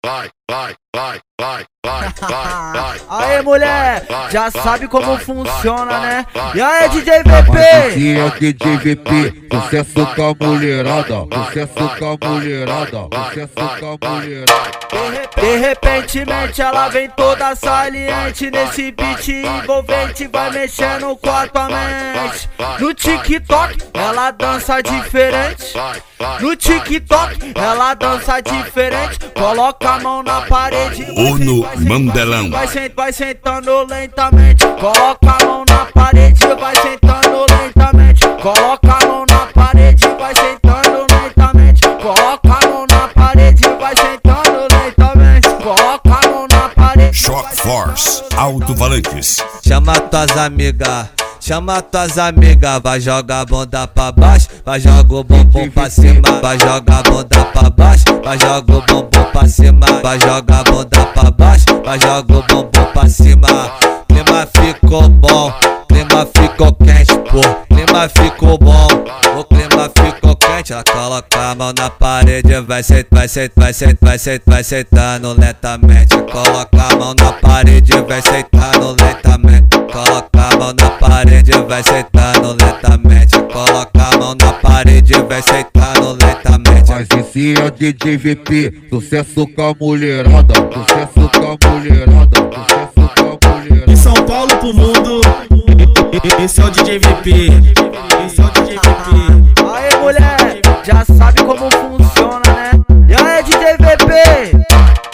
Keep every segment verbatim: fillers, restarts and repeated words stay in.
vai, vai, vai, vai, vai, vai. Aê, mulher, já sabe como funciona, né? E aí, D J V P? E é D J V P, sucesso com a mulherada, sucesso com a mulherada, sucesso com a mulherada. De repentemente ela vem toda saliente, nesse beat envolvente vai mexendo com a tua mente. No TikTok ela dança diferente, no TikTok ela dança diferente. Coloca a mão na parede, Uno Mandelão. Vai, sent, vai sentando lentamente. Coloca a mão na parede, vai sentando lentamente. Coloca a mão na parede, vai sentando lentamente. Coloca a mão na parede, vai sentando lentamente. Coloca a mão na parede. Shock Force, alto-falantes. Chama tuas amigas, chama tuas amigas, vai jogar a bunda pra baixo, vai jogar o bumbum pra cima, vai jogar a bunda pra baixo, vai jogar o bumbum pra cima, vai jogar a bunda pra baixo, vai jogar o bumbum pra cima. Clima ficou bom, clima ficou quente, pô, clima ficou bom, o clima ficou quente. Ela coloca a mão na parede, vai sentar, vai sentar, vai sentar, vai sentar, vai sentando lentamente. Coloca a mão na parede, vai sentando lentamente. Coloca a mão na parede, vai sentando lentamente. Coloca a mão na parede, vai sentando lentamente. Mas esse é D J V P, sucesso com a mulherada, sucesso com a mulherada, sucesso com a mulherada. De São Paulo pro mundo, esse é o D J V P, esse é o D J V P. Aê, mulher, já sabe como funciona, né? E aí, D J V P?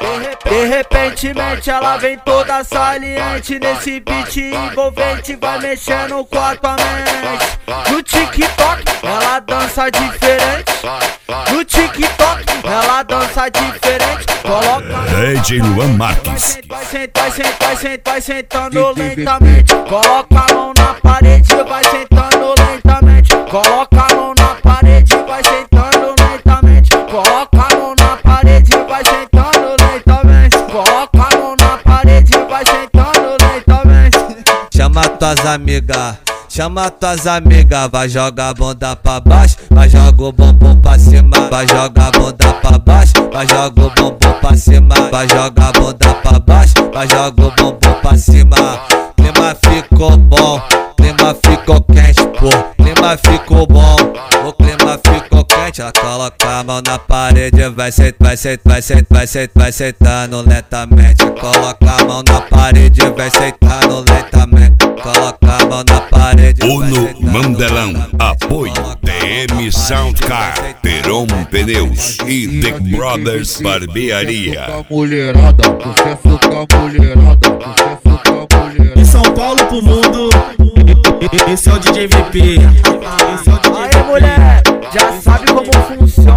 De repentemente ela vem toda saliente, nesse beat envolvente vai mexendo com a tua mente. No TikTok ela dança diferente, no TikTok ela dança diferente. Coloca D J Luan Marques. vai sentar, vai sentar, vai sentar, vai sentando lentamente. Coloca a mão na parede, vai sentando lentamente. Coloca a mão na parede, vai sentando lentamente. Coloca a mão na parede, vai sentando lentamente. Coloca a mão na parede, vai sentando lentamente. Chama tuas amigas, chama tuas amigas, vai jogar a bunda pra baixo, vai jogar o bumbum pra cima, vai jogar a bunda pra baixo, vai jogar o bumbum pra cima, vai jogar a bunda pra baixo, vai jogar o bumbum pra cima. Clima ficou bom, clima ficou quente, pô, clima ficou bom, o clima ficou quente. Ela coloca a mão na parede, vai sentar, vai sentar, vai sentar, vai sentar, vai sentando lentamente. Coloca a mão na parede, vai sentando lentamente. Coloca a mão na parede, Uno Mandelão. Apoio T M Soundcar, Peron Pneus e The Brothers Barbearia. Com a mulherada, sucesso com a mulherada, sucesso com a mulherada. De São Paulo pro mundo, esse é o D J V P, esse é o D J V P. Aê, mulher, já sabe como funciona.